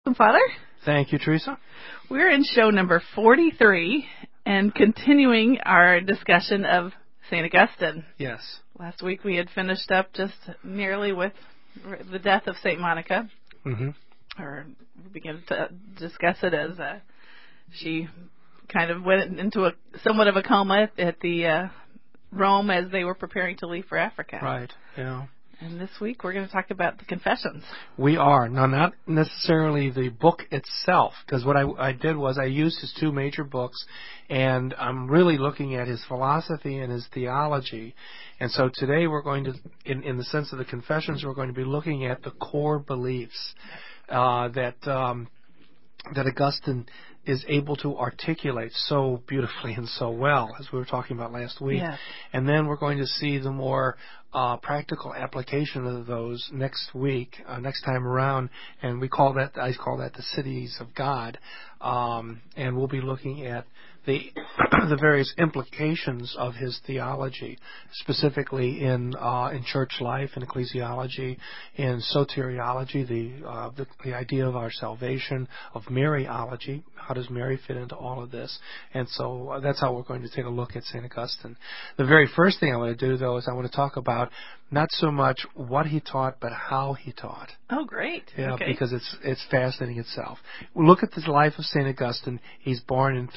Father. Thank you, Teresa. We're in show number 43 and continuing our discussion of St. Augustine. Yes. Last week we had finished up just nearly with the death of St. Monica. Mm-hmm. Or we began to discuss it as she kind of went into somewhat of a coma at the Rome as they were preparing to leave for Africa. Right, yeah. And this week we're going to talk about the Confessions. We are. Now, not necessarily the book itself, because what I did was I used his two major books, and I'm really looking at his philosophy and his theology. And so today we're going to, in the sense of the Confessions, we're going to be looking at the core beliefs that Augustine is able to articulate so beautifully and so well, as we were talking about last week. Yes. And then we're going to see the more practical application of those next week, next time around, and I call that the cities of God. And we'll be looking at the various implications of his theology, specifically in church life, in ecclesiology, in soteriology, the idea of our salvation, of Mariology. How does Mary fit into all of this? And so that's how we're going to take a look at St. Augustine. The very first thing I want to do, though, is I want to talk about not so much what he taught, but how he taught. Oh, great. Yeah, okay. Because it's fascinating itself. Look at the life of St. Augustine. He's born in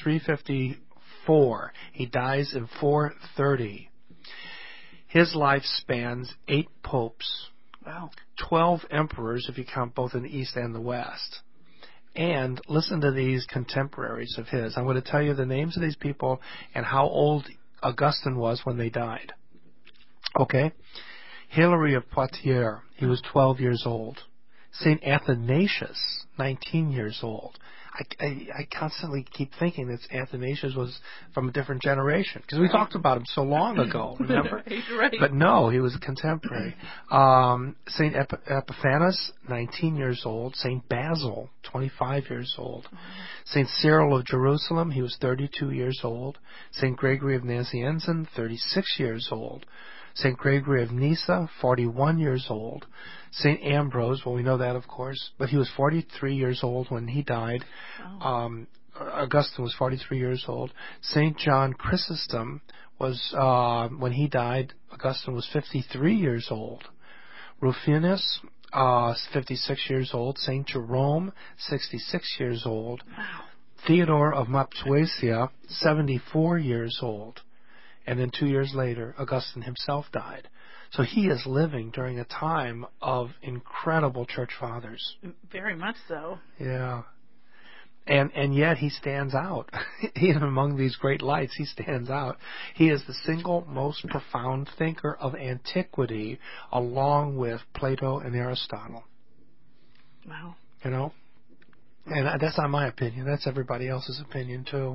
354. He dies in 430. His life spans 8 popes. Wow. 12 emperors, if you count both in the East and the West. And listen to these contemporaries of his. I'm going to tell you the names of these people and how old Augustine was when they died. Okay? Hilary of Poitiers, he was 12 years old. St. Athanasius, 19 years old. I constantly keep thinking that Athanasius was from a different generation, because we talked about him so long ago, remember? Right. But no, he was a contemporary. St. Epiphanes, 19 years old. St. Basil, 25 years old. St. Cyril of Jerusalem, he was 32 years old. St. Gregory of Nazianzen, 36 years old. St. Gregory of Nyssa, 41 years old. St. Ambrose, well, we know that, of course, but he was 43 years old when he died. Oh. Augustine was 43 years old. St. John Chrysostom was, when he died, Augustine was 53 years old. Rufinus, 56 years old. St. Jerome, 66 years old. Wow. Theodore of Mopsuestia, 74 years old. And then 2 years later, Augustine himself died. So he is living during a time of incredible church fathers. Very much so. Yeah. And yet he stands out. Even among these great lights, he stands out. He is the single most profound thinker of antiquity, along with Plato and Aristotle. Wow. You know? And that's not my opinion. That's everybody else's opinion, too.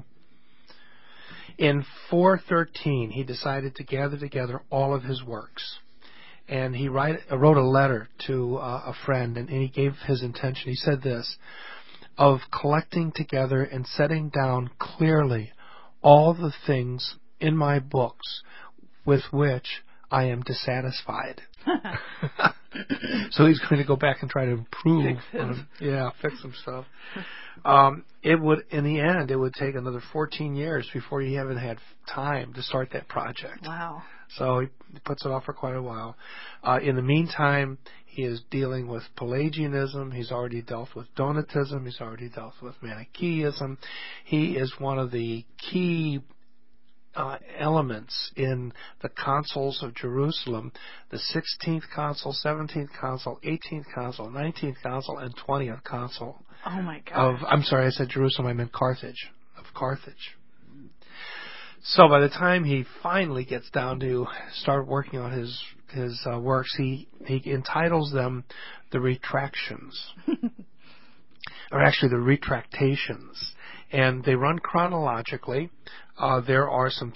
In 413, he decided to gather together all of his works. And he wrote a letter to a friend, and he gave his intention. He said this, of collecting together and setting down clearly all the things in my books with which I am dissatisfied. So he's going to go back and try to improve. Fix some stuff. In the end, it would take another 14 years before he even had time to start that project. Wow. So he puts it off for quite a while. In the meantime, he is dealing with Pelagianism. He's already dealt with Donatism. He's already dealt with Manichaeism. He is one of the key elements in the councils of Jerusalem, the 16th council, 17th council, 18th council, 19th council, and 20th council. Oh my God. I'm sorry, I said Jerusalem, I meant Carthage, of Carthage. So by the time he finally gets down to start working on his works, he entitles them the Retractions, or actually the Retractations, and they run chronologically. There are some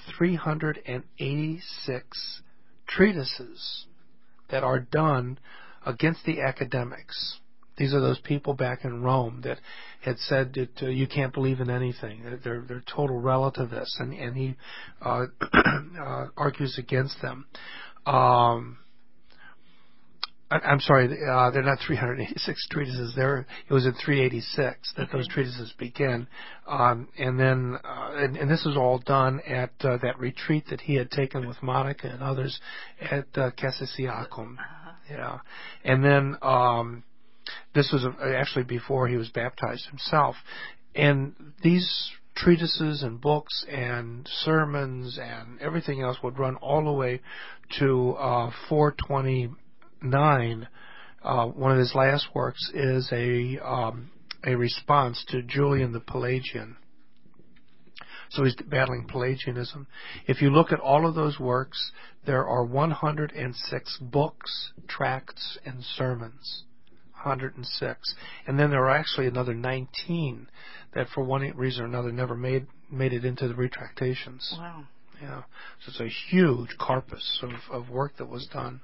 386 treatises that are done against the academics. These are those people back in Rome that had said that you can't believe in anything. They're total relativists, and he argues against them. I'm sorry, they're not 386 treatises. It was in 386 that those treatises begin, and then and this is all done at that retreat that he had taken with Monica and others at Cassisiacum. Yeah, and then this was actually before he was baptized himself, and these treatises and books and sermons and everything else would run all the way to 429. One of his last works is a response to Julian the Pelagian. So he's battling Pelagianism. If you look at all of those works, there are 106 books, tracts, and sermons. 106. And then there are actually another 19 that for one reason or another never made it into the retractations. Wow. Yeah. So it's a huge corpus of work that was done.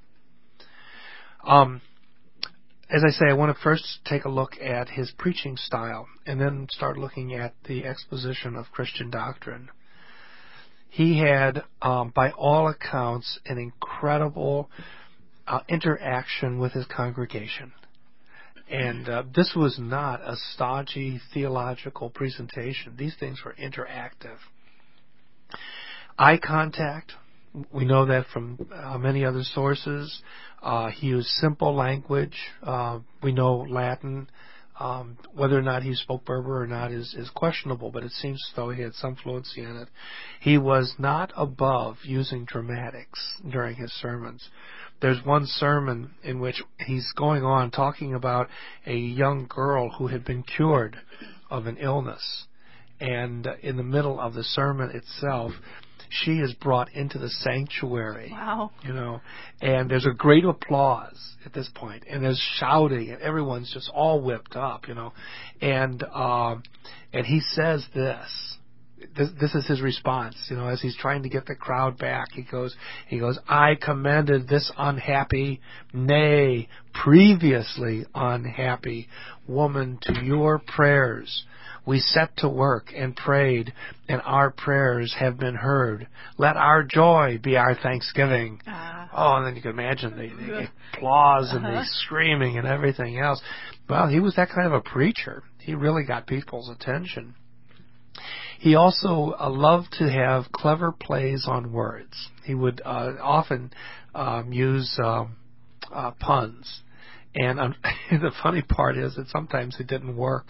As I say, I want to first take a look at his preaching style and then start looking at the exposition of Christian doctrine. He had, by all accounts, an incredible interaction with his congregation. And this was not a stodgy theological presentation. These things were interactive. Eye contact, we know that from many other sources. He used simple language. We know Latin. Whether or not he spoke Berber or not is questionable, but it seems as though he had some fluency in it. He was not above using dramatics during his sermons. There's one sermon in which he's going on talking about a young girl who had been cured of an illness. And in the middle of the sermon itself, she is brought into the sanctuary. Wow. And there's a great applause at this point, and there's shouting, and everyone's just all whipped up, and he says this is his response, as he's trying to get the crowd back. He goes, I commended this unhappy, nay, previously unhappy woman to your prayers. We set to work and prayed, and our prayers have been heard. Let our joy be our thanksgiving. And then you can imagine the applause and the screaming and everything else. Well, he was that kind of a preacher. He really got people's attention. He also loved to have clever plays on words. He would often use puns. And the funny part is that sometimes it didn't work.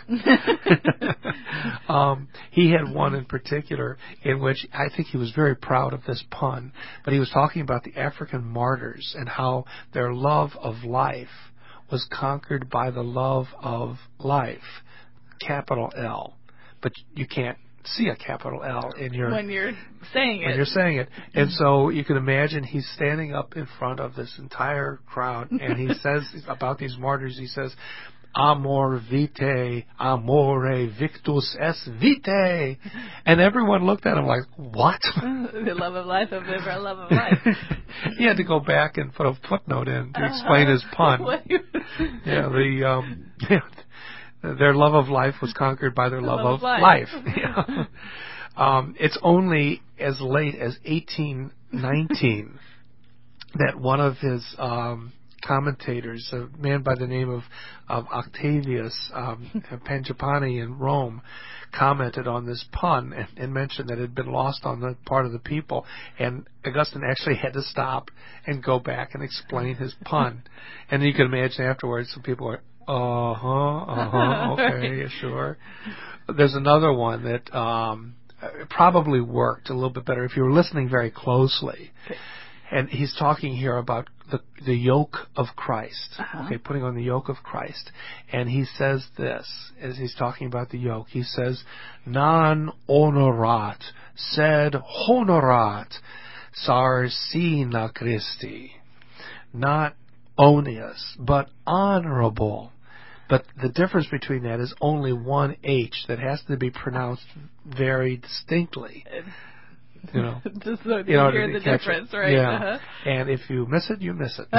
He had one in particular in which I think he was very proud of this pun, but he was talking about the African martyrs and how their love of life was conquered by the love of life, capital L. But you can't see a capital L in your when you're saying it. When you're saying it. And so you can imagine he's standing up in front of this entire crowd, and he says about these martyrs, he says, Amor vitae, amore victus est vitae. And everyone looked at him like, what? The love of life of liver, love of life. He had to go back and put a footnote in to explain his pun. Their love of life was conquered by their love of life. It's only as late as 1819 that one of his commentators, a man by the name of Octavius Pangipani in Rome, commented on this pun and mentioned that it had been lost on the part of the people. And Augustine actually had to stop and go back and explain his pun. And you can imagine afterwards some people were, okay, sure. There's another one that probably worked a little bit better if you were listening very closely. Okay. And he's talking here about the yoke of Christ. Okay, putting on the yoke of Christ. And he says this, as he's talking about the yoke, he says, non honorat, sed honorat, sarsina Christi. Not onious, but honorable. But the difference between that is only one H that has to be pronounced very distinctly. Just so you hear the difference, right? Yeah. And if you miss it, you miss it.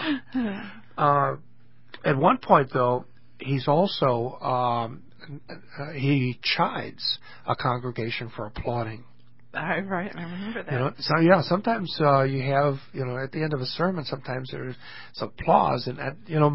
At one point, though, he's also he chides a congregation for applauding. I remember that. You know, so yeah, sometimes you have, you know, at the end of a sermon, sometimes there's applause, and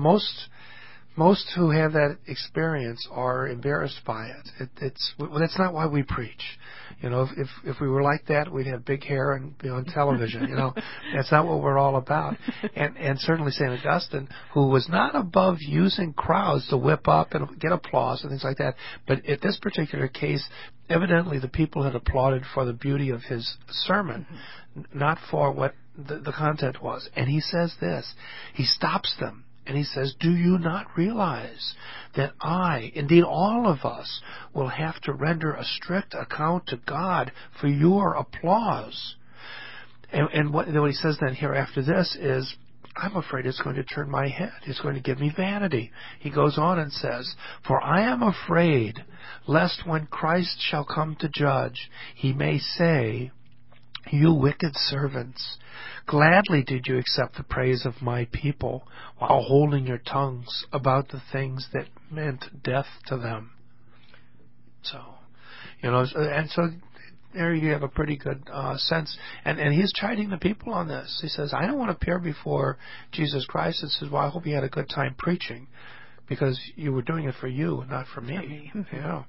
most who have that experience are embarrassed by it. That's not why we preach. You know, if we were like that, we'd have big hair and be on television. You know, that's not what we're all about. And certainly St. Augustine, who was not above using crowds to whip up and get applause and things like that, but at this particular case, evidently the people had applauded for the beauty of his sermon, not for what the content was. And he says this. He stops them. And he says, do you not realize that I, indeed all of us, will have to render a strict account to God for your applause? And what he says then here after this is, I'm afraid it's going to turn my head. It's going to give me vanity. He goes on and says, for I am afraid lest when Christ shall come to judge, he may say, you wicked servants, gladly did you accept the praise of my people while holding your tongues about the things that meant death to them. So, you know, and so there you have a pretty good sense. And he's chiding the people on this. He says, I don't want to appear before Jesus Christ. And says, well, I hope you had a good time preaching because you were doing it for you, not for me. Yeah.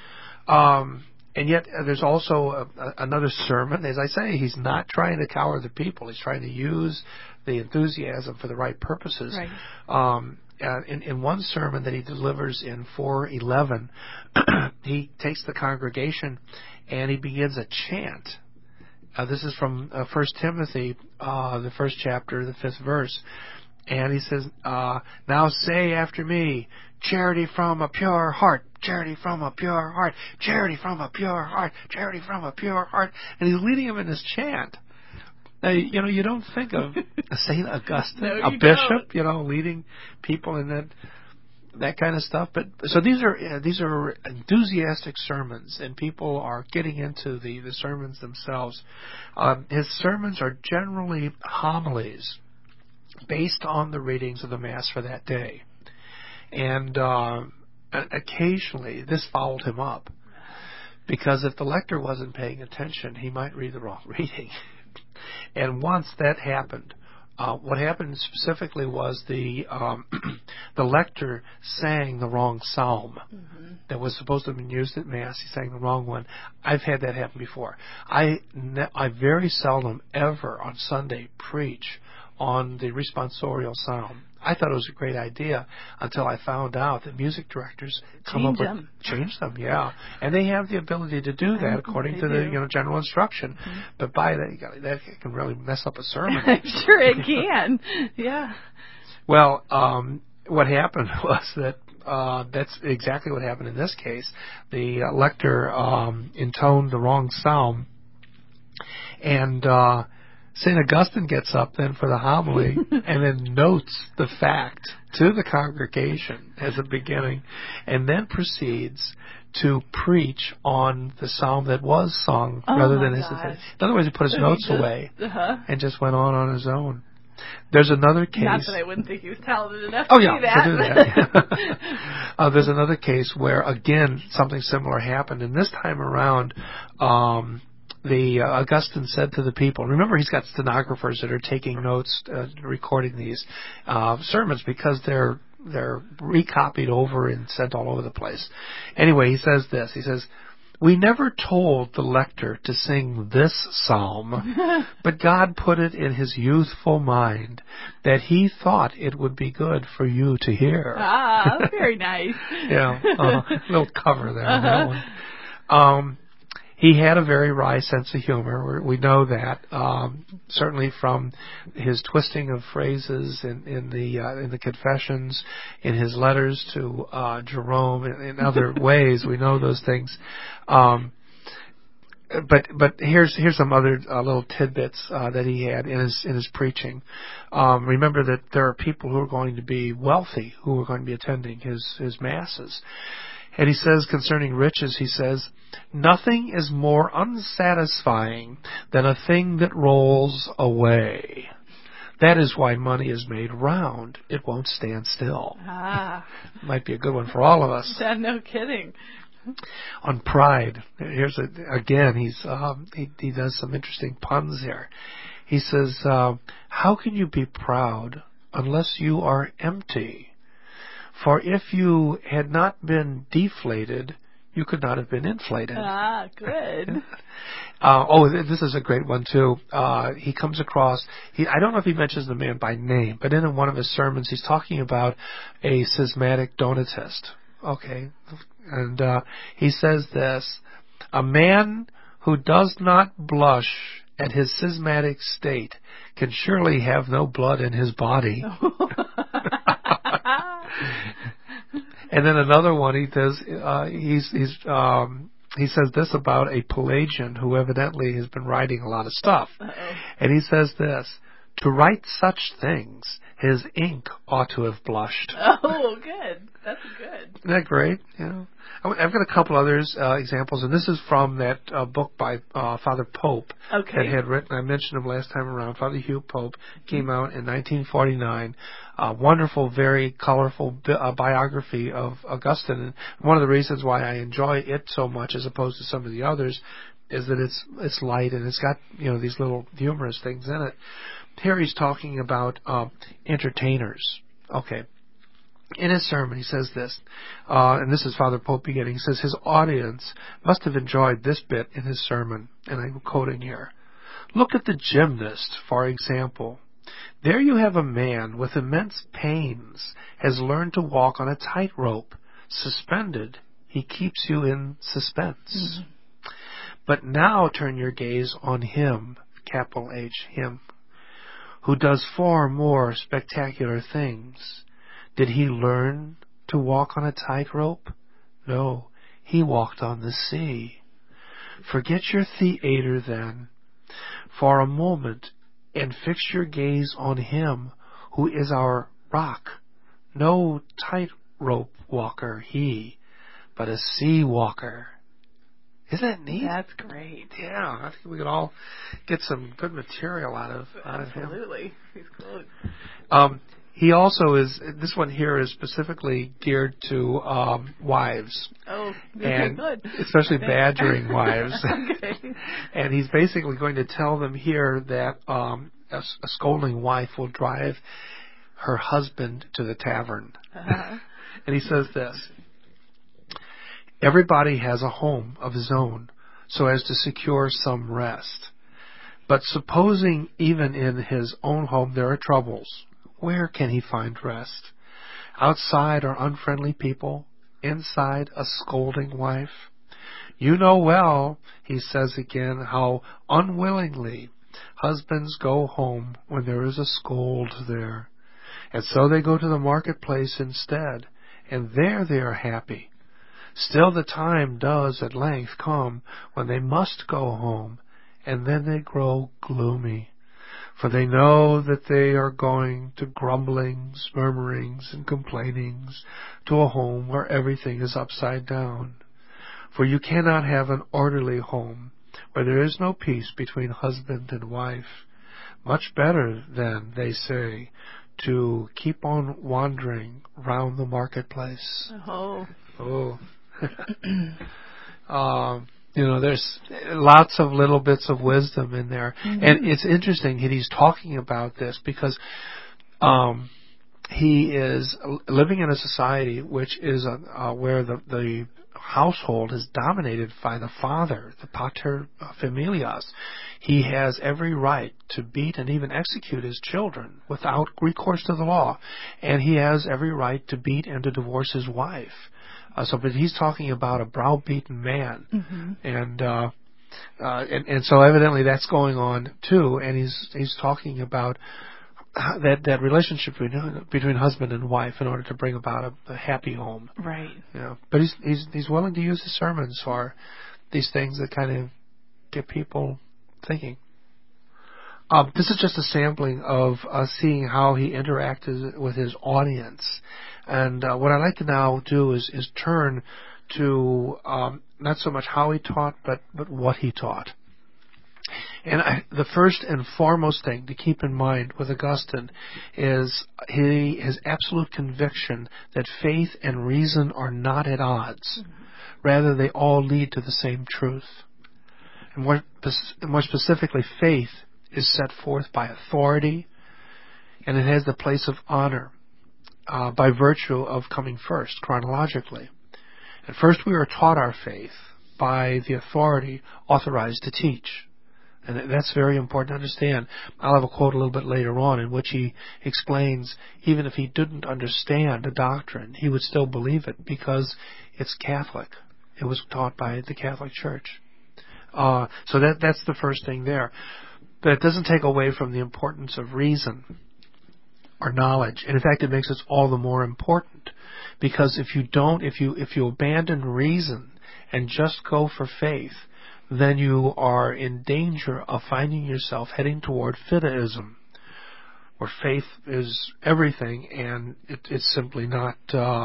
And yet there's also another sermon. As I say, he's not trying to cower the people. He's trying to use the enthusiasm for the right purposes. Right. In one sermon that he delivers in 4:11, he takes the congregation and he begins a chant. This is from 1 Timothy, the first chapter, the 5th verse. And he says, now say after me, charity from a pure heart, charity from a pure heart, charity from a pure heart, charity from a pure heart. And he's leading them in this chant. Now, you know, you don't think of St. Augustine, No, a bishop, you know, leading people in that kind of stuff. But so these are enthusiastic sermons, and people are getting into the sermons themselves. His sermons are generally homilies based on the readings of the Mass for that day. And occasionally this fouled him up, because if the lector wasn't paying attention, he might read the wrong reading. And once that happened, what happened specifically was the lector sang the wrong psalm that was supposed to have been used at Mass. He sang the wrong one. I've had that happen before. I very seldom ever on Sunday preach on the responsorial psalm. I thought it was a great idea until I found out that music directors change them, yeah, and they have the ability to do that according to the general instruction. But by that can really mess up a sermon. I'm sure it can. Yeah. Well, what happened was that that's exactly what happened in this case. The lector intoned the wrong psalm, and St. Augustine gets up then for the homily and then notes the fact to the congregation as a beginning, and then proceeds to preach on the psalm that was sung rather than his. In other words, he put his notes away and just went on his own. There's another case. Not that I wouldn't think he was talented enough to do that. To do that. There's another case where, again, something similar happened, and this time around, Augustine said to the people, remember he's got stenographers that are taking notes, recording these sermons because they're recopied over and sent all over the place. Anyway, he says this. He says, we never told the lector to sing this psalm, but God put it in his youthful mind that he thought it would be good for you to hear. Very nice. Yeah, a little cover there on that one. He had a very wry sense of humor. We know that certainly from his twisting of phrases in the Confessions, in his letters to Jerome, in other ways. We know those things. But here's some other little tidbits that he had in his preaching. Remember that there are people who are going to be wealthy who are going to be attending his masses. And he says concerning riches, he says, nothing is more unsatisfying than a thing that rolls away. That is why money is made round. It won't stand still. Might be a good one for all of us. No kidding. On pride, here's again. He does some interesting puns here. He says, "How can you be proud unless you are empty? For if you had not been deflated, you could not have been inflated." Ah, good. This is a great one too. He comes across, I don't know if he mentions the man by name, but in one of his sermons he's talking about a schismatic Donatist. Okay. And he says this: "A man who does not blush at his schismatic state can surely have no blood in his body." And then another one, he says, he says this about a Pelagian who evidently has been writing a lot of stuff. Uh-oh. And he says this: "To write such things, his ink ought to have blushed." Oh, good. That's good. Isn't that great? Yeah. I've got a couple others examples, and this is from that book by Father Pope Okay. that had written. I mentioned him last time around. Father Hugh Pope came out in 1949. Wonderful, very colorful biography of Augustine. And one of the reasons why I enjoy it so much, as opposed to some of the others, is that it's light and it's got these little humorous things in it. Here he's talking about entertainers. Okay. In his sermon, he says this, and this is Father Pope beginning. He says his audience must have enjoyed this bit in his sermon, and I'm quoting here. "Look at the gymnast, for example. There you have a man with immense pains, has learned to walk on a tightrope. Suspended, he keeps you in suspense. Mm-hmm. But now turn your gaze on him, capital H, him, who does far more spectacular things. Did he learn to walk on a tightrope? No, he walked on the sea. Forget your theater then, for a moment, and fix your gaze on him who is our rock. No tightrope walker he, but a sea walker." Isn't that neat? That's great. Yeah, I think we could all get some good material out of him. Absolutely. He's cool. He also is, this one here is specifically geared to wives. Oh, and good. Especially badgering wives. Okay. And he's basically going to tell them here that a scolding wife will drive her husband to the tavern. Uh-huh. And he says this: "Everybody has a home of his own, so as to secure some rest. But supposing even in his own home there are troubles, where can he find rest? Outside are unfriendly people, inside a scolding wife. You know well," he says again, "how unwillingly husbands go home when there is a scold there. And so they go to the marketplace instead, and there they are happy. Still the time does at length come when they must go home, and then they grow gloomy. For they know that they are going to grumblings, murmurings, and complainings, to a home where everything is upside down. For you cannot have an orderly home where there is no peace between husband and wife. Much better, then, they say, to keep on wandering round the marketplace." Oh. Oh. There's lots of little bits of wisdom in there. Mm-hmm. And it's interesting that he's talking about this because he is living in a society which is where the household is dominated by the father, the pater familias. He has every right to beat and even execute his children without recourse to the law. And he has every right to beat and to divorce his wife. But he's talking about a browbeaten man, mm-hmm. and so evidently that's going on too. And he's talking about that relationship between husband and wife in order to bring about a happy home. Right. Yeah. But he's willing to use his sermons for these things that kind of get people thinking. This is just a sampling of seeing how he interacted with his audience. And what I'd like to now do is turn to not so much how he taught, but what he taught. And the first and foremost thing to keep in mind with Augustine is his absolute conviction that faith and reason are not at odds. Rather, they all lead to the same truth. And more specifically, faith is set forth by authority, and it has the place of honor by virtue of coming first, chronologically. At first, we are taught our faith by the authority authorized to teach. And that's very important to understand. I'll have a quote a little bit later on in which he explains even if he didn't understand a doctrine, he would still believe it because it's Catholic. It was taught by the Catholic Church. So that's the first thing there. But it doesn't take away from the importance of reason or knowledge. And in fact, it makes it all the more important. Because if you abandon reason and just go for faith, then you are in danger of finding yourself heading toward fideism, where faith is everything and it's simply not,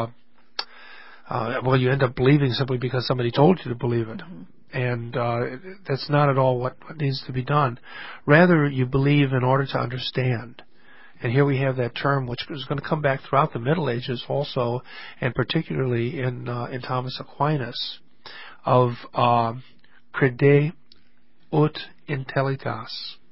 you end up believing simply because somebody told you to believe it. Mm-hmm. And that's not at all what needs to be done. Rather, you believe in order to understand. And here we have that term, which is going to come back throughout the Middle Ages also, and particularly in Thomas Aquinas, of crede ut intelligas.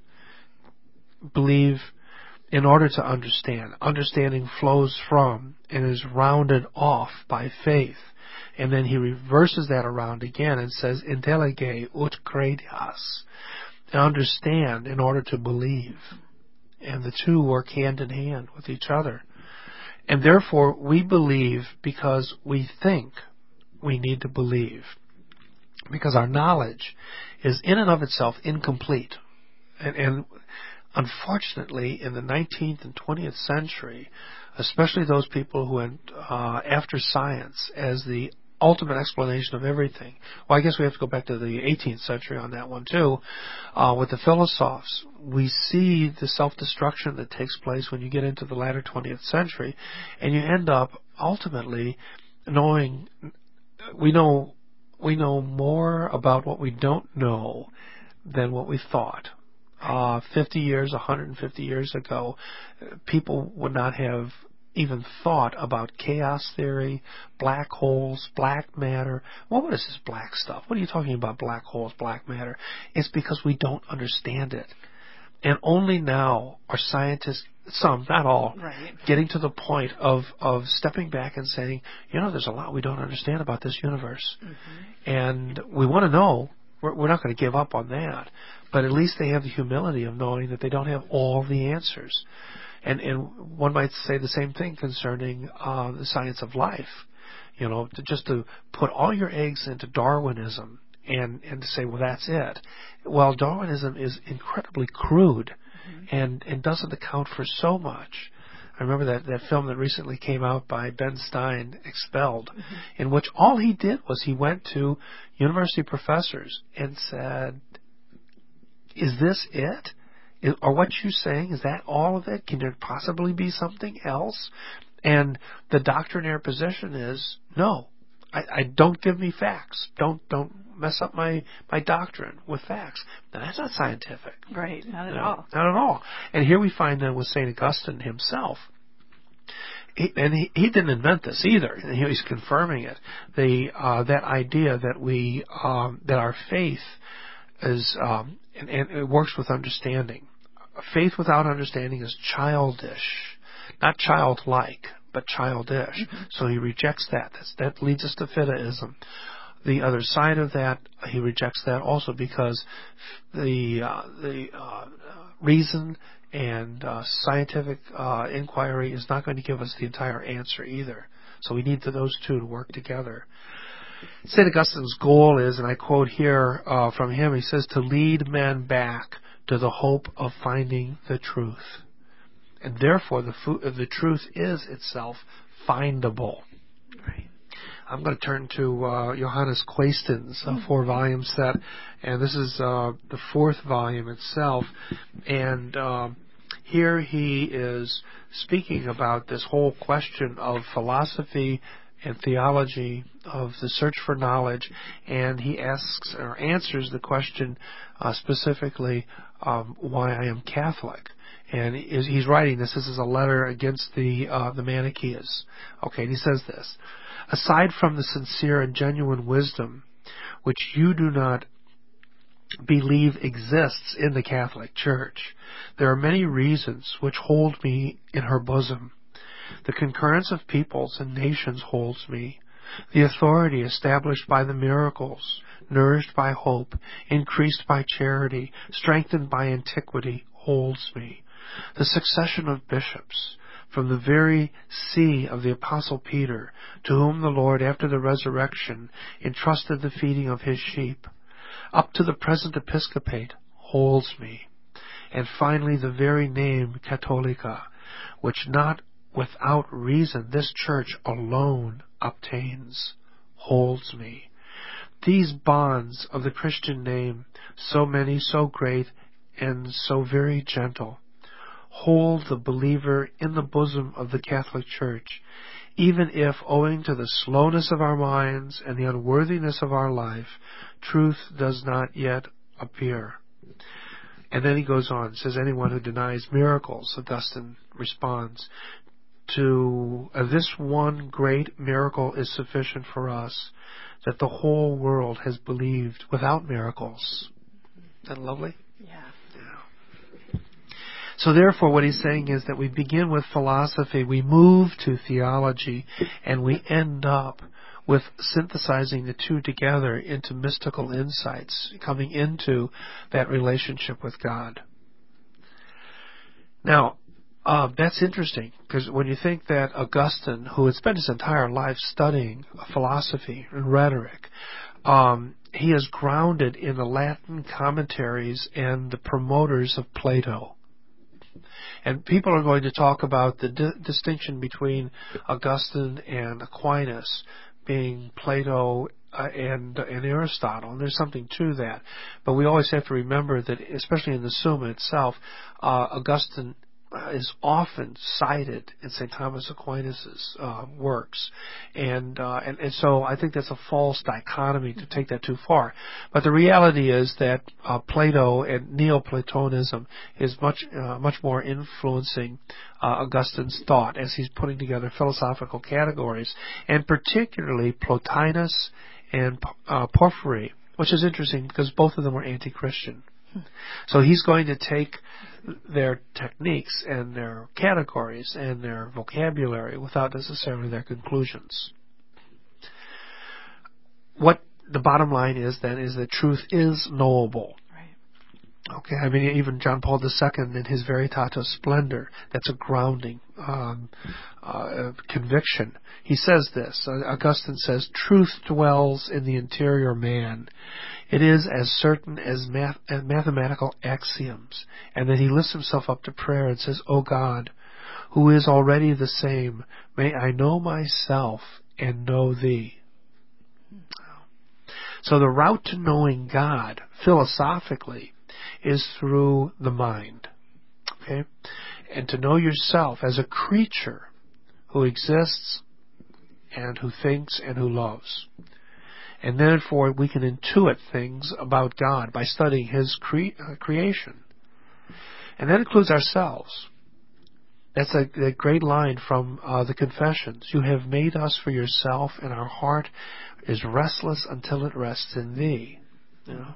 Believe in order to understand. Understanding flows from and is rounded off by faith. And then he reverses that around again and says, intellige ut credias. Understand in order to believe. And the two work hand in hand with each other. And therefore, we believe because we think we need to believe. Because our knowledge is in and of itself incomplete. And unfortunately, in the 19th and 20th century, especially those people who went after science as the ultimate explanation of everything. Well, I guess we have to go back to the 18th century on that one too. With the philosophes, we see the self-destruction that takes place when you get into the latter 20th century, and you end up ultimately knowing, we know more about what we don't know than what we thought. 50 years, 150 years ago, people would not have even thought about chaos theory, black holes, black matter. Well, what is this black stuff? What are you talking about, black holes, black matter? It's because we don't understand it. And only now are scientists, some, not all, right, getting to the point of stepping back and saying, there's a lot we don't understand about this universe. Mm-hmm. And we want to know. We're not going to give up on that. But at least they have the humility of knowing that they don't have all the answers. And one might say the same thing concerning the science of life. Just to put all your eggs into Darwinism and to say, well, that's it. Well, Darwinism is incredibly crude, mm-hmm, and doesn't account for so much. I remember that film that recently came out by Ben Stein, Expelled, mm-hmm, in which all he did was he went to university professors and said, is this it? Are what you're saying, is that all of it? Can there possibly be something else? And the doctrinaire position is, no, I don't give me facts. Don't mess up my doctrine with facts. Now, that's not scientific. Right, not at all. Not at all. And here we find that with St. Augustine himself. He didn't invent this either. He's confirming it. That idea that that our faith is and it works with understanding. Faith without understanding is childish, not childlike, but childish. Mm-hmm. So he rejects that. That leads us to fideism. The other side of that, he rejects that also because the reason and scientific inquiry is not going to give us the entire answer either. So we need those two to work together. St. Augustine's goal is, and I quote here from him, he says, to lead men back to the hope of finding the truth. And therefore, the truth is itself findable. Right. I'm going to turn to Johannes Quaestin's 4-volume set, and this is the 4th volume itself. And here he is speaking about this whole question of philosophy and theology, of the search for knowledge, and he asks or answers the question specifically why I am Catholic. And he's writing this. This is a letter against the Manichaeans. Okay, and he says this: aside from the sincere and genuine wisdom which you do not believe exists in the Catholic Church, there are many reasons which hold me in her bosom. The concurrence of peoples and nations holds me. The authority established by the miracles, nourished by hope, increased by charity, strengthened by antiquity, holds me. The succession of bishops, from the very see of the Apostle Peter, to whom the Lord, after the resurrection, entrusted the feeding of his sheep, up to the present episcopate, holds me. And finally, the very name Catholica, which not without reason this Church alone obtains, holds me. These bonds of the Christian name, so many, so great, and so very gentle, hold the believer in the bosom of the Catholic Church, even if, owing to the slowness of our minds and the unworthiness of our life, truth does not yet appear. And then he goes on, says, anyone who denies miracles, Augustine responds, to this one great miracle is sufficient for us, that the whole world has believed without miracles. Isn't that lovely? Yeah. So therefore, what he's saying is that we begin with philosophy, we move to theology, and we end up with synthesizing the two together into mystical insights, coming into that relationship with God. Now, that's interesting, because when you think that Augustine, who had spent his entire life studying philosophy and rhetoric, he is grounded in the Latin commentaries and the promoters of Plato. And people are going to talk about the distinction between Augustine and Aquinas being Plato and Aristotle, and there's something to that. But we always have to remember that, especially in the Summa itself, Augustine is often cited in St. Thomas Aquinas' works. And so I think that's a false dichotomy to take that too far. But the reality is that Plato and Neoplatonism is much more influencing Augustine's thought as he's putting together philosophical categories, and particularly Plotinus and Porphyry, which is interesting because both of them were anti-Christian. So he's going to take their techniques and their categories and their vocabulary without necessarily their conclusions. What the bottom line is then is that truth is knowable. Right. Okay, I mean, even John Paul II in his Veritatis Splendor, that's a grounding conviction. He says this, Augustine says, truth dwells in the interior man. It is as certain as mathematical axioms. And then he lifts himself up to prayer and says, O God, who is already the same, may I know myself and know thee. So the route to knowing God, philosophically, is through the mind. Okay? And to know yourself as a creature who exists and who thinks and who loves. And therefore, we can intuit things about God by studying His creation. And that includes ourselves. That's a great line from the Confessions. You have made us for yourself, and our heart is restless until it rests in Thee. You know?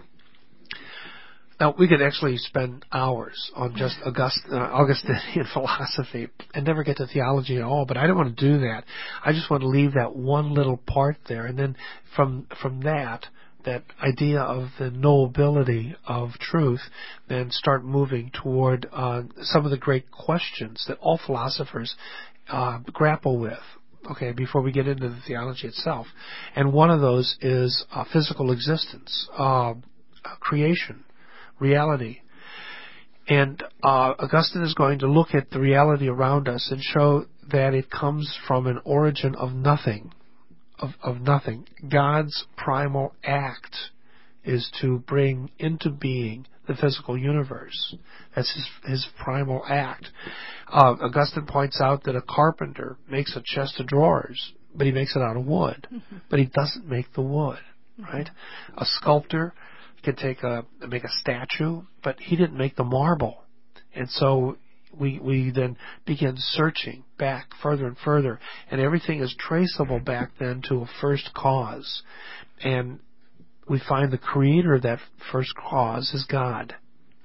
Now, we could actually spend hours on just Augustinian philosophy and never get to theology at all, but I don't want to do that. I just want to leave that one little part there, and then from that idea of the knowability of truth, then start moving toward some of the great questions that all philosophers grapple with. Okay, before we get into the theology itself. And one of those is physical existence, creation, reality. And Augustine is going to look at the reality around us and show that it comes from an origin of nothing. Of nothing. God's primal act is to bring into being the physical universe. That's his primal act. Augustine points out that a carpenter makes a chest of drawers, but he makes it out of wood. Mm-hmm. But he doesn't make the wood, right? A sculptor can make a statue, but he didn't make the marble. And so we then begin searching back further and further, and everything is traceable back then to a first cause. And we find the creator of that first cause is God.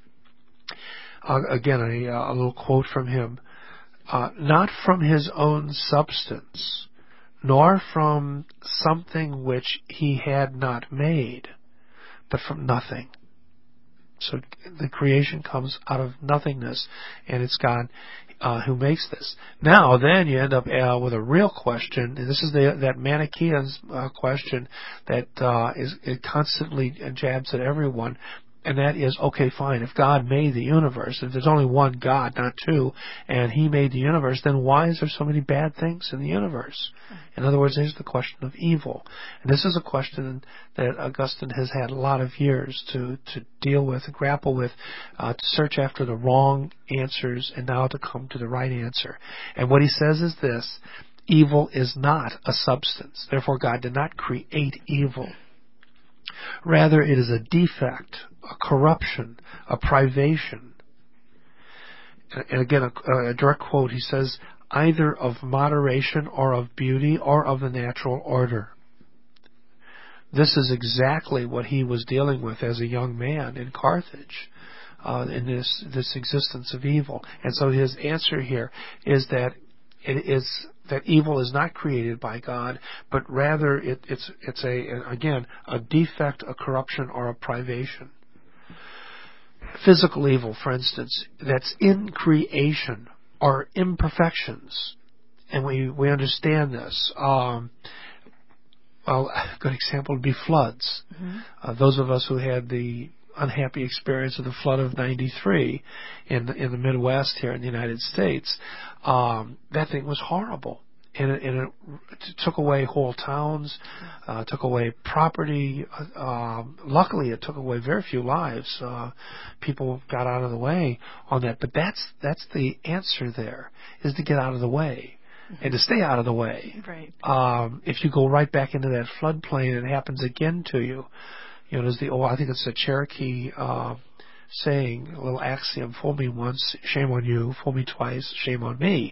Again, a little quote from him. Not from his own substance, nor from something which he had not made, but from nothing. So the creation comes out of nothingness, and it's God who makes this. Now, then you end up with a real question, and this is that Manichaean question that it constantly jabs at everyone. And that is, okay, fine, if God made the universe, if there's only one God, not two, and He made the universe, then why is there so many bad things in the universe? In other words, there's the question of evil. And this is a question that Augustine has had a lot of years to deal with, to grapple with, to search after the wrong answers, and now to come to the right answer. And what he says is this: evil is not a substance. Therefore, God did not create evil. Rather, it is a defect, a corruption, a privation. And again, a direct quote, he says, either of moderation or of beauty or of the natural order. This is exactly what he was dealing with as a young man in Carthage, in this existence of evil. And so his answer here is that that evil is not created by God, but rather it's a defect, a corruption, or a privation. Physical evil, for instance, that's in creation are imperfections, and we understand this. Well, a good example would be floods. Mm-hmm. Those of us who had the unhappy experience of the flood of '93 in the Midwest here in the United States, that thing was horrible. And it took away whole towns, took away property. Luckily, it took away very few lives. People got out of the way on that. But that's the answer there, is to get out of the way. Mm-hmm. And to stay out of the way. Right. If you go right back into that floodplain, it happens again to you. You know, there's I think it's a Cherokee saying, a little axiom: fool me once, shame on you; fool me twice, shame on me.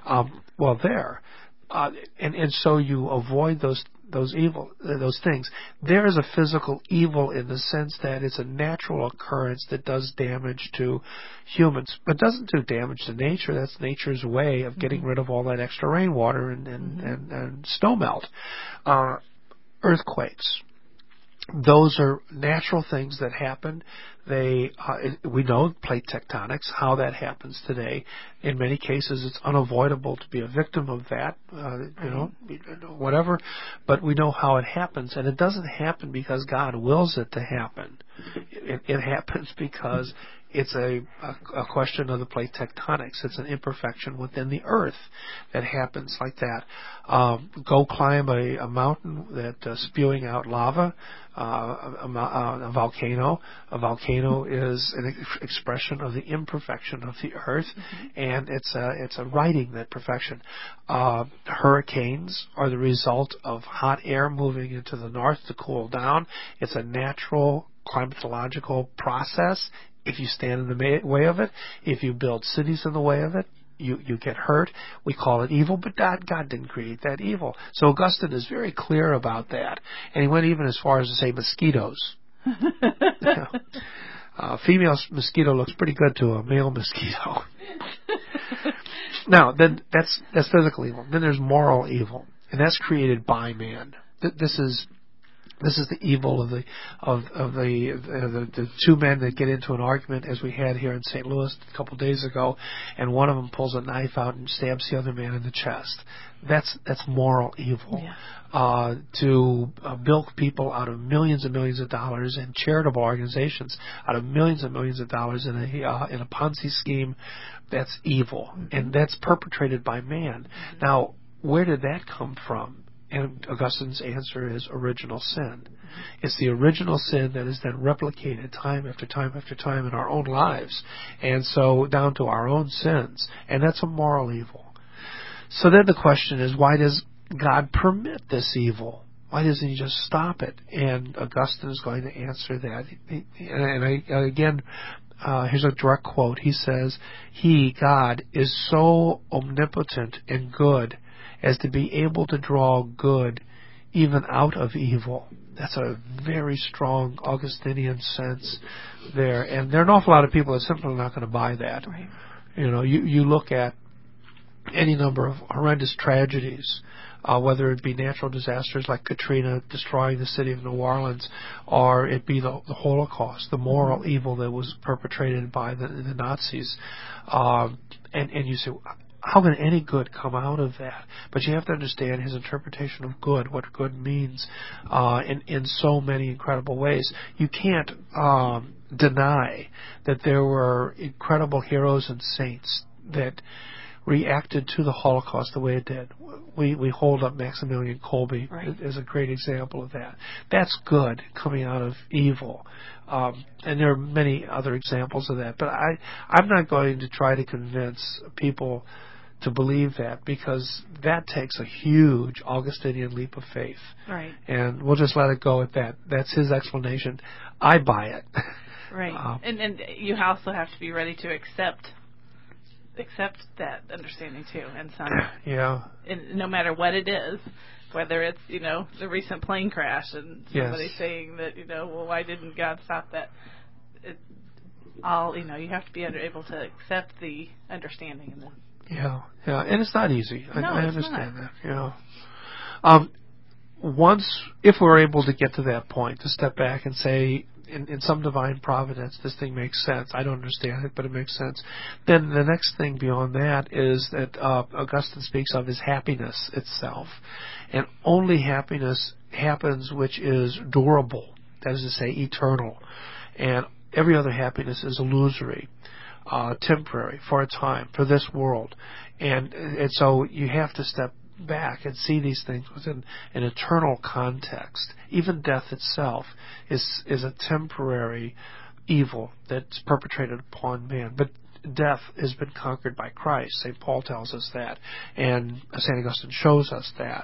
And so you avoid those things. There is a physical evil in the sense that it's a natural occurrence that does damage to humans, but doesn't do damage to nature. That's nature's way of getting rid of all that extra rainwater and snow melt. Earthquakes. Those are natural things that happen. We know plate tectonics, how that happens today. In many cases, it's unavoidable to be a victim of that, whatever. But we know how it happens, and it doesn't happen because God wills it to happen. It happens because it's a question of the plate tectonics. It's an imperfection within the earth that happens like that. Go climb a mountain that spewing out lava, a volcano. A volcano is an expression of the imperfection of the earth, and it's a writing that perfection. Hurricanes are the result of hot air moving into the north to cool down. It's a natural climatological process. If you stand in the way of it, if you build cities in the way of it, you get hurt. We call it evil, but God didn't create that evil. So Augustine is very clear about that. And he went even as far as to say mosquitoes. Female mosquito looks pretty good to a male mosquito. Now, then that's physical evil. Then there's moral evil, and that's created by man. This is the evil of the two men that get into an argument, as we had here in St. Louis a couple of days ago, and one of them pulls a knife out and stabs the other man in the chest. That's moral evil. Yeah. To bilk people out of millions and millions of dollars, and charitable organizations out of millions and millions of dollars in a Ponzi scheme, that's evil, and that's perpetrated by man. Now, where did that come from? And Augustine's answer is original sin. It's the original sin that is then replicated time after time after time in our own lives, and so down to our own sins, and that's a moral evil. So then the question is, why does God permit this evil? Why doesn't he just stop it? And Augustine is going to answer that. Again, here's a direct quote. He says, He, God, is so omnipotent and good as to be able to draw good even out of evil. That's a very strong Augustinian sense there. And there are an awful lot of people that are simply not going to buy that. Right. You look at any number of horrendous tragedies, whether it be natural disasters like Katrina destroying the city of New Orleans, or it be the Holocaust, the moral evil that was perpetrated by the Nazis. And you say, how can any good come out of that? But you have to understand his interpretation of good, what good means, in so many incredible ways. You can't deny that there were incredible heroes and saints that reacted to the Holocaust the way it did. We hold up Maximilian Kolbe as a great example of that. That's good coming out of evil. And there are many other examples of that. But I'm not going to try to convince people to believe that, because that takes a huge Augustinian leap of faith. Right. And we'll just let it go at that. That's his explanation. I buy it. Right. And you also have to be ready to accept that understanding too, and some. Yeah. And no matter what it is, whether it's the recent plane crash and somebody saying that well, why didn't God stop that? You have to be able to accept the understanding and the. Yeah, and it's not easy. No, I it's understand not. that. If we're able to get to that point, to step back and say, in some divine providence, this thing makes sense. I don't understand it, but it makes sense. Then the next thing beyond that is that Augustine speaks of is happiness itself. And only happiness happens which is durable, that is to say, eternal. And every other happiness is illusory, temporary, for a time, for this world. And so you have to step back and see these things within an eternal context. Even death itself is a temporary evil that's perpetrated upon man. But death has been conquered by Christ. St. Paul tells us that, and St. Augustine shows us that.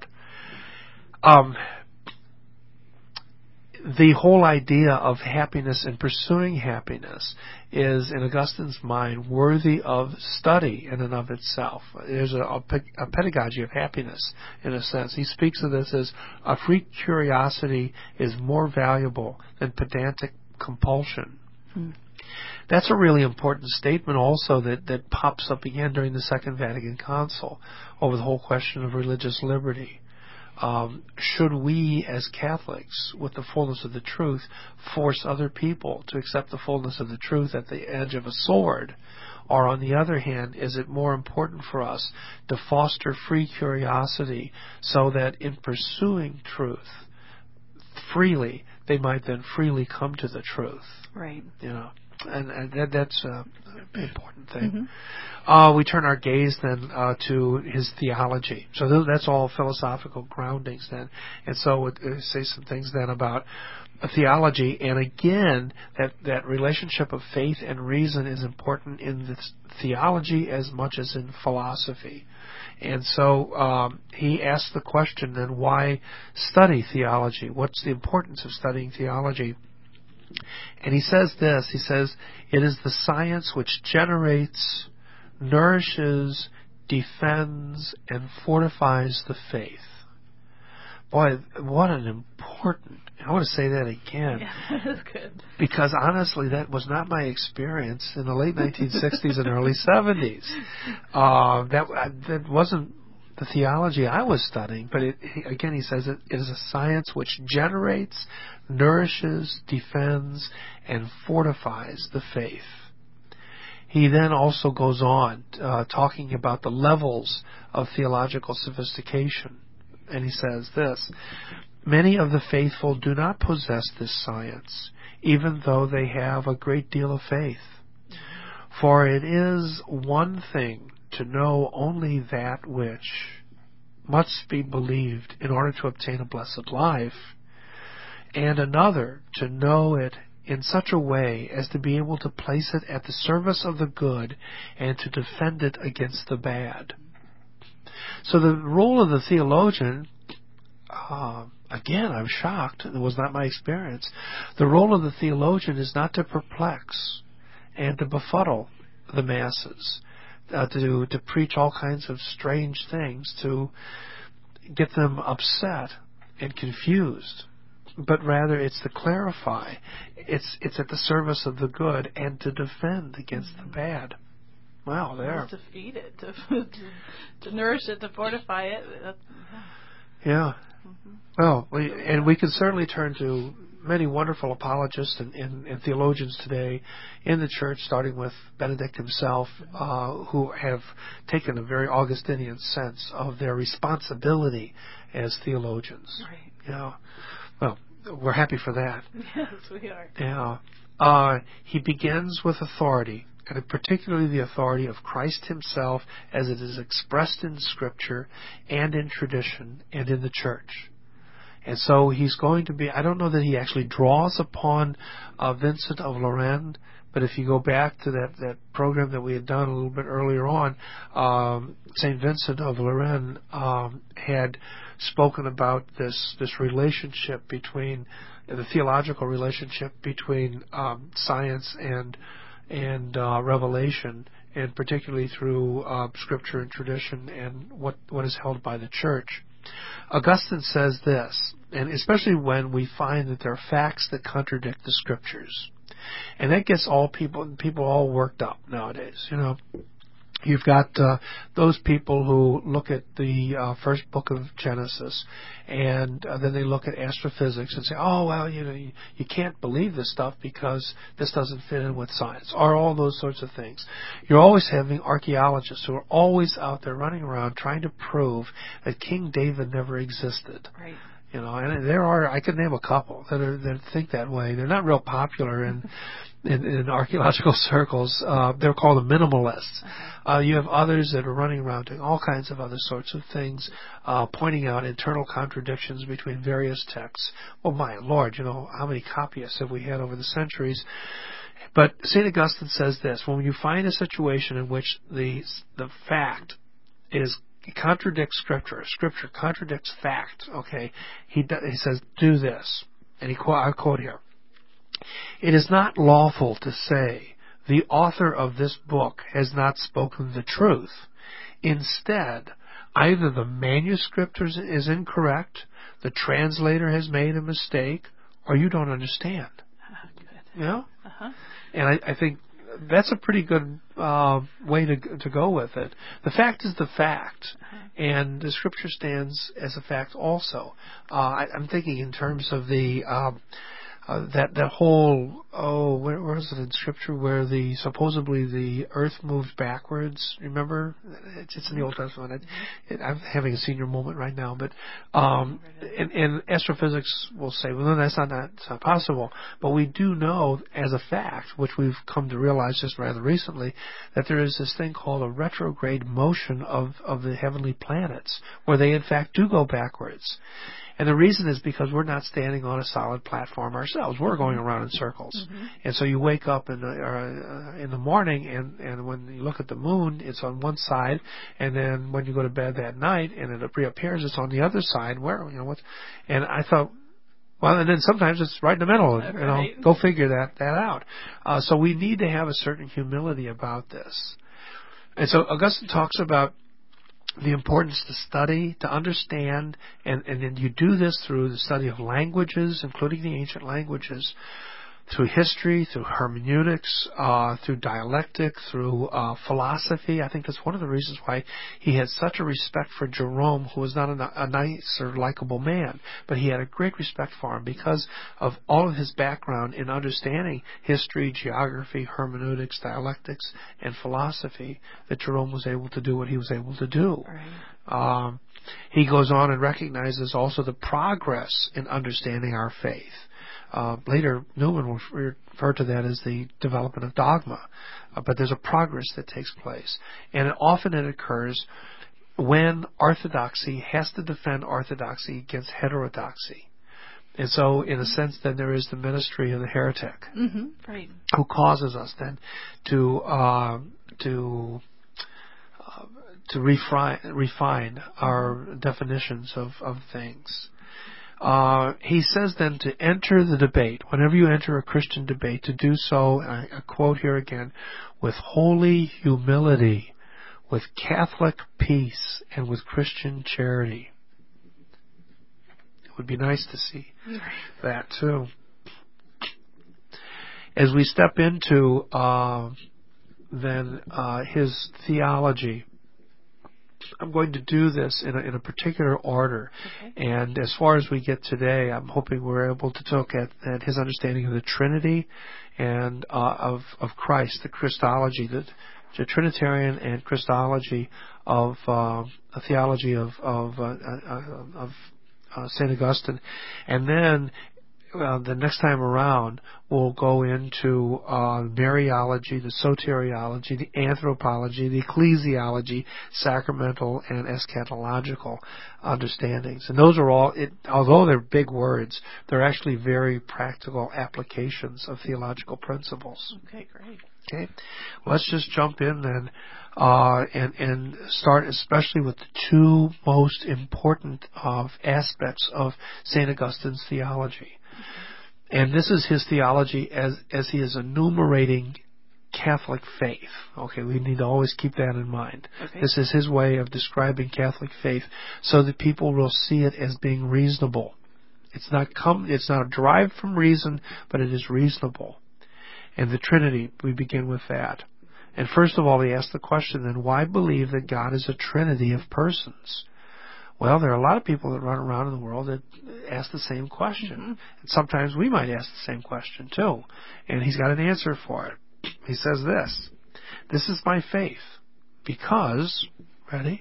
The whole idea of happiness and pursuing happiness is, in Augustine's mind, worthy of study in and of itself. There's a pedagogy of happiness, in a sense. He speaks of this as a free curiosity is more valuable than pedantic compulsion. That's a really important statement also that pops up again during the Second Vatican Council over the whole question of religious liberty. Should we, as Catholics, with the fullness of the truth, force other people to accept the fullness of the truth at the edge of a sword? Or, on the other hand, is it more important for us to foster free curiosity so that in pursuing truth freely, they might then freely come to the truth? Right. And that's an important thing. We turn our gaze then to his theology. So that's all philosophical groundings then. And so we'll say some things then about theology. And again, that relationship of faith and reason is important in this theology as much as in philosophy. And so he asks the question then, why study theology? What's the importance of studying theology? And he says this, he says, it is the science which generates, nourishes, defends, and fortifies the faith. Boy, what an important, I want to say that again. Yeah, that's good. Because honestly, that was not my experience in the late 1960s and early 70s. That wasn't the theology I was studying, but again, he says it is a science which generates, nourishes, defends, and fortifies the faith. He then also goes on talking about the levels of theological sophistication. And he says this, many of the faithful do not possess this science, even though they have a great deal of faith. For it is one thing to know only that which must be believed in order to obtain a blessed life, and another to know it in such a way as to be able to place it at the service of the good and to defend it against the bad. So the role of the theologian, again, I'm shocked. It was not my experience. The role of the theologian is not to perplex and to befuddle the masses, to preach all kinds of strange things, to get them upset and confused. But rather, it's to clarify. It's at the service of the good and to defend against the bad. Wow, there. To feed it, to nourish it, to fortify it. Yeah. Well, we can certainly turn to many wonderful apologists and theologians today in the church, starting with Benedict himself, who have taken a very Augustinian sense of their responsibility as theologians. Right. Yeah. Well, we're happy for that. Yes, we are. Yeah. He begins with authority, and particularly the authority of Christ himself as it is expressed in Scripture and in tradition and in the church. And so he's going to be, I don't know that he actually draws upon Vincent of Lorraine, but if you go back to that program that we had done a little bit earlier on, St. Vincent of Lorraine had spoken about this relationship between, the theological relationship between science and revelation, and particularly through Scripture and tradition and what is held by the church. Augustine says this, and especially when we find that there are facts that contradict the Scriptures. And that gets people all worked up nowadays, you know. You've got those people who look at the first book of Genesis, and then they look at astrophysics and say, oh, well, you can't believe this stuff because this doesn't fit in with science, or all those sorts of things. You're always having archaeologists who are always out there running around trying to prove that King David never existed. Right. You know, and I could name a couple that think that way. They're not real popular in archaeological circles. They're called the minimalists. You have others that are running around doing all kinds of other sorts of things, pointing out internal contradictions between various texts. Well, my Lord, you know, how many copyists have we had over the centuries? But St. Augustine says this: when you find a situation in which the fact contradicts Scripture contradicts fact, okay, he says, do this. And I quote here: "It is not lawful to say, the author of this book has not spoken the truth. Instead, either the manuscript is incorrect, the translator has made a mistake, or you don't understand." Good. You know? Uh-huh. And I think that's a pretty good way to go with it. The fact is the fact, and the Scripture stands as a fact also. I'm thinking in terms of the that whole where is it in Scripture where supposedly the earth moved backwards? Remember, it's in the Old Testament. I'm having a senior moment right now, but and astrophysics will say, well, no, that's not possible. But we do know as a fact, which we've come to realize just rather recently, that there is this thing called a retrograde motion of the heavenly planets, where they in fact do go backwards. And the reason is because we're not standing on a solid platform ourselves. We're going around in circles. Mm-hmm. And so you wake up in the morning, and when you look at the moon, it's on one side, and then when you go to bed that night and it reappears, it's on the other side. And I thought, well, and then sometimes it's right in the middle. You know, go figure that out. So we need to have a certain humility about this. And so Augustine talks about the importance to study, to understand, and then you do this through the study of languages, including the ancient languages, through history, through hermeneutics, through dialectic, through philosophy. I think that's one of the reasons why he had such a respect for Jerome, who was not a nice or likable man, but he had a great respect for him because of all of his background in understanding history, geography, hermeneutics, dialectics, and philosophy, that Jerome was able to do what he was able to do. Right. He goes on and recognizes also the progress in understanding our faith. Later, Newman will refer to that as the development of dogma. But there's a progress that takes place. And often it occurs when orthodoxy has to defend orthodoxy against heterodoxy. And so, in a sense, then there is the ministry of the heretic, right, who causes us then to refine our definitions of things. He says then to enter the debate, whenever you enter a Christian debate, to do so, and I quote here again, with holy humility, with Catholic peace, and with Christian charity. It would be nice to see that too. As we step into his theology, I'm going to do this in a particular order. Okay. And as far as we get today, I'm hoping we're able to look at his understanding of the Trinity and of Christ, the Christology, the Trinitarian and Christology of a theology of St. Augustine. And then the next time around, we'll go into Mariology, the soteriology, the anthropology, the ecclesiology, sacramental and eschatological understandings. And those are all, although they're big words, they're actually very practical applications of theological principles. Okay, great. Okay, let's just jump in then and start especially with the two most important aspects of St. Augustine's theology. And this is his theology as he is enumerating Catholic faith. Okay, we need to always keep that in mind. Okay. This is his way of describing Catholic faith so that people will see it as being reasonable. It's not derived from reason, but it is reasonable. And the Trinity, we begin with that. And first of all, he asks the question, then, why believe that God is a trinity of persons? Well, there are a lot of people that run around in the world that ask the same question. Mm-hmm. And sometimes we might ask the same question, too. And he's got an answer for it. He says this is my faith because, ready,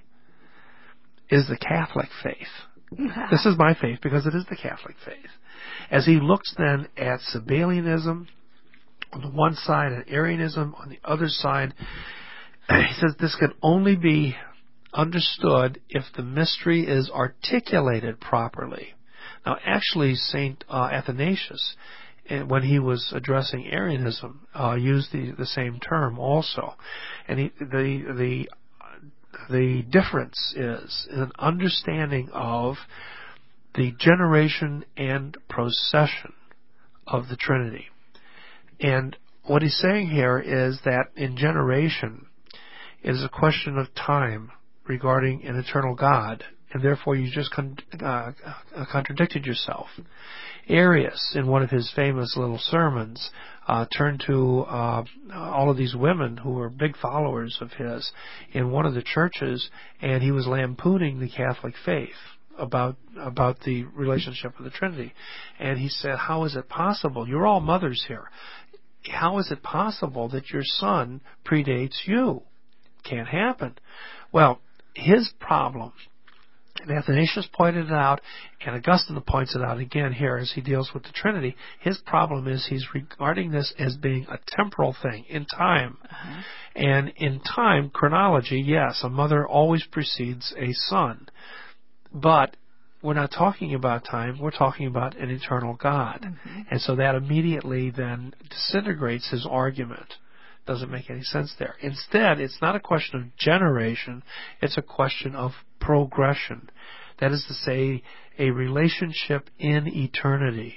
is the Catholic faith. This is my faith because it is the Catholic faith. As he looks then at Sabellianism on the one side and Arianism on the other side, he says this can only be understood if the mystery is articulated properly. Now, actually, St. Athanasius, when he was addressing Arianism, used the same term also. And the difference is an understanding of the generation and procession of the Trinity. And what he's saying here is that in generation is a question of time regarding an eternal God, and therefore you just contradicted yourself. Arius, in one of his famous little sermons, turned to all of these women who were big followers of his in one of the churches, and he was lampooning the Catholic faith about the relationship of the Trinity. And he said, how is it possible? You're all mothers here. How is it possible that your son predates you? Can't happen. Well, his problem, and Athanasius pointed it out, and Augustine points it out again here as he deals with the Trinity, his problem is he's regarding this as being a temporal thing, in time. Uh-huh. And in time, chronology, yes, a mother always precedes a son. But we're not talking about time, we're talking about an eternal God. Mm-hmm. And so that immediately then disintegrates his argument. Doesn't make any sense there. Instead, it's not a question of generation, it's a question of progression. That is to say, a relationship in eternity.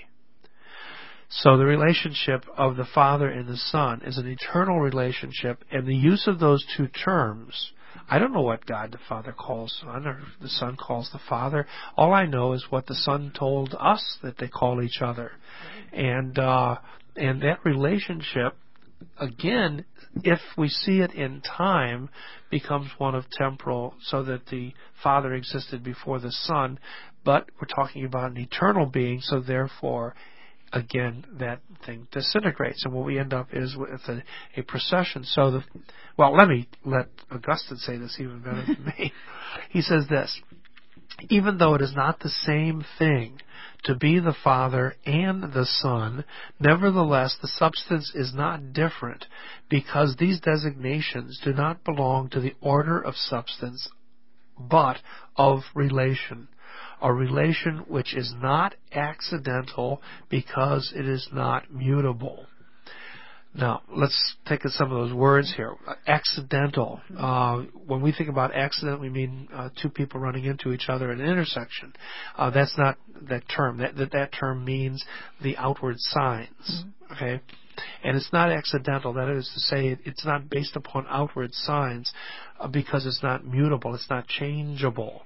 So the relationship of the Father and the Son is an eternal relationship, and the use of those two terms, I don't know what God the Father calls the Son, or the Son calls the Father. All I know is what the Son told us that they call each other. And that relationship, again, if we see it in time, becomes one of temporal, so that the Father existed before the Son, but we're talking about an eternal being, so therefore, again, that thing disintegrates, and what we end up is with a procession. So, let Augustine say this even better than me. He says this, even though it is not the same thing to be the Father and the Son, nevertheless the substance is not different, because these designations do not belong to the order of substance, but of relation. A relation which is not accidental because it is not mutable. Now, let's take some of those words here. Accidental. When we think about accident, we mean two people running into each other at an intersection. That's not that term. That term means the outward signs. Okay? And it's not accidental. That is to say, it's not based upon outward signs because it's not mutable. It's not changeable.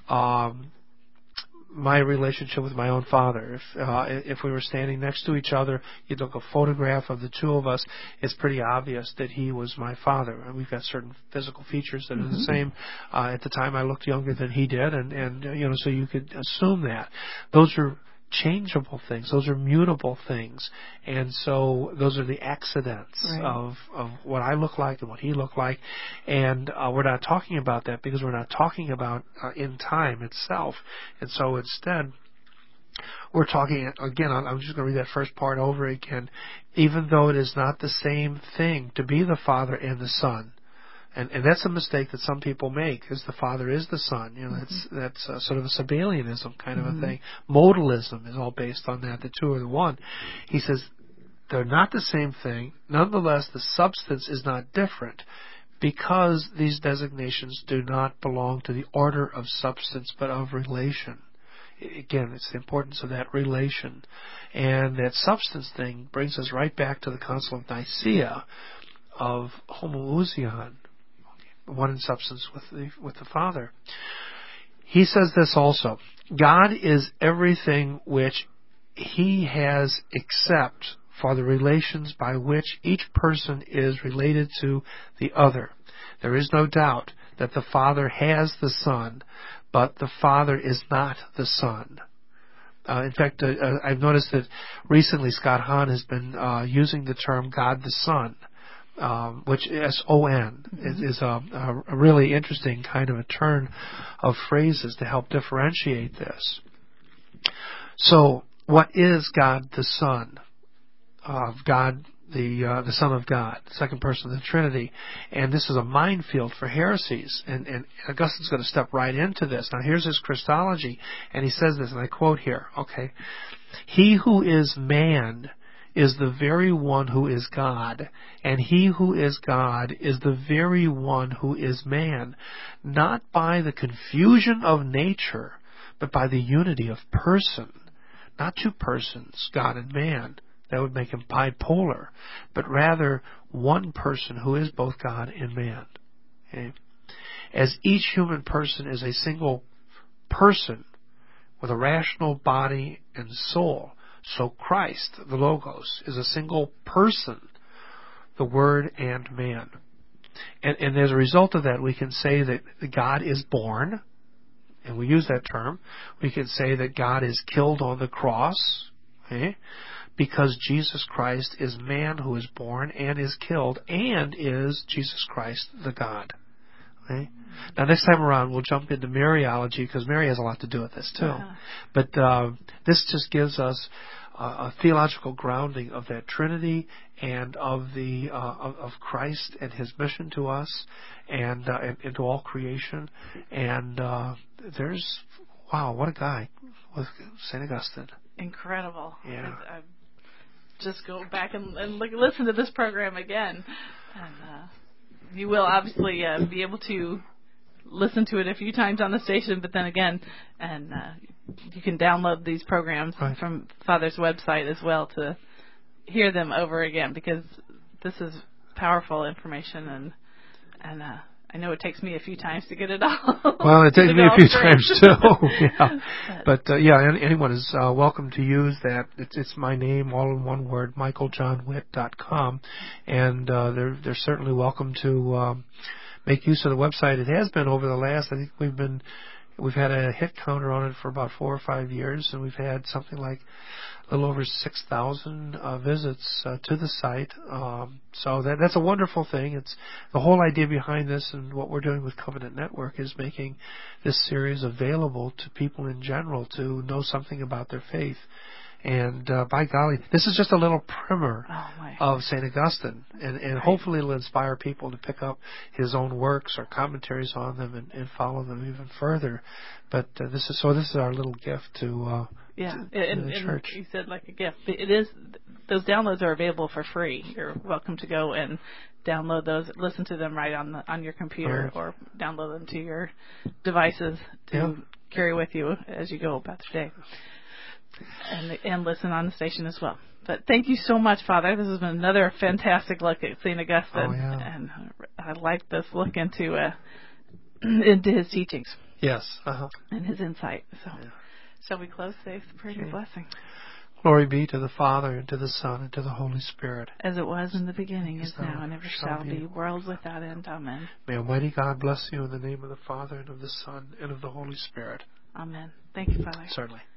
My relationship with my own father. If we were standing next to each other, you took a photograph of the two of us, it's pretty obvious that he was my father. And we've got certain physical features that are the same. At the time, I looked younger than he did, and so you could assume that. Those are changeable things. Those are mutable things. And so those are the accidents of what I look like and what he looked like. And we're not talking about that because we're not talking about in time itself. And so instead, we're talking, again, I'm just going to read that first part over again. Even though it is not the same thing to be the Father and the Son. And that's a mistake that some people make, is the Father is the Son. That's sort of a Sabellianism kind of a thing. Modalism is all based on that. The two are the one. He says they're not the same thing. Nonetheless, the substance is not different because these designations do not belong to the order of substance but of relation. Again, it's the importance of that relation. And that substance thing brings us right back to the Council of Nicaea of homoousion, one in substance with the Father. He says this also: God is everything which he has except for the relations by which each person is related to the other. There is no doubt that the Father has the Son, but the Father is not the Son. In fact, I've noticed that recently Scott Hahn has been using the term God the Son, which S-O-N is a really interesting kind of a turn of phrases to help differentiate this. So, what is God the Son? God, the Son of God, second person of the Trinity. And this is a minefield for heresies. And Augustine's going to step right into this. Now, here's his Christology, and he says this, and I quote here, okay, "He who is man is the very one who is God, and he who is God is the very one who is man, not by the confusion of nature, but by the unity of person." Not two persons, God and man. That would make him bipolar, but rather one person who is both God and man. Okay? As each human person is a single person with a rational body and soul, so Christ, the Logos, is a single person, the Word and man. And as a result of that, we can say that God is born, and we use that term. We can say that God is killed on the cross, okay? Because Jesus Christ is man who is born and is killed, and is Jesus Christ the God. Okay? Now, next time around, we'll jump into Mariology, because Mary has a lot to do with this, too. Yeah. But this just gives us a theological grounding of that Trinity and of the of Christ and his mission to us and to all creation. And there's, wow, what a guy with St. Augustine. Incredible. Yeah. Just go back and listen to this program again. And you will obviously be able to listen to it a few times on the station, but then again, and you can download these programs from Father's website as well to hear them over again, because this is powerful information, and I know it takes me a few times to get it all. Well, it takes me a few times too. Yeah. But anyone is welcome to use that. It's my name, all in one word, michaeljohnwitt.com, and they're certainly welcome to make use of the website. It has been over the last, I think we've had a hit counter on it for about 4 or 5 years, and we've had something like a little over 6,000 visits to the site. So that's a wonderful thing. It's the whole idea behind this, and what we're doing with Covenant Network is making this series available to people in general to know something about their faith. And by golly, this is just a little primer of St. Augustine, and hopefully it'll inspire people to pick up his own works or commentaries on them and follow them even further. But this is our little gift to the church. You said like a gift. It is those downloads are available for free. You're welcome to go and download those, listen to them right on your computer, or download them to your devices to carry with you as you go about the day, and listen on the station as well. But thank you so much, Father. This has been another fantastic look at St. Augustine, and I like this look into his teachings. Yes. And his insight. So, shall we close today's prayer of blessing? Glory be to the Father, and to the Son, and to the Holy Spirit. As it was in the beginning, is now, and ever shall be, world without end. Amen. May Almighty God bless you in the name of the Father, and of the Son, and of the Holy Spirit. Amen. Thank you, Father. Certainly.